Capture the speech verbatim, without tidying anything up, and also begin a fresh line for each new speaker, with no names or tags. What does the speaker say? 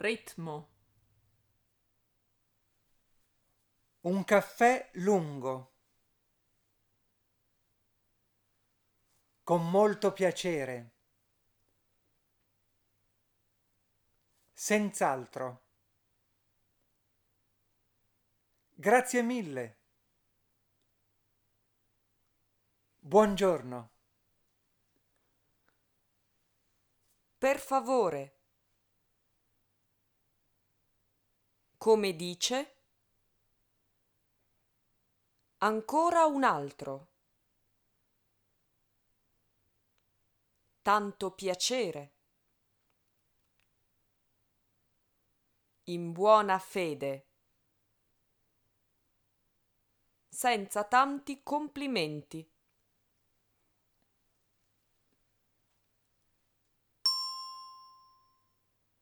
ritmo,
Un caffè lungo, con molto piacere. Senz'altro. Grazie mille. Buongiorno.
Per favore. Come dice? Ancora un altro. Tanto piacere. In buona fede. Senza tanti complimenti.